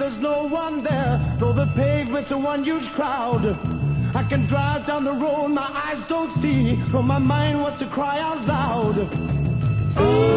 there's no one there, though the pavement's a one huge crowd. I can drive down the road, my eyes don't see, but my mind wants to cry out loud.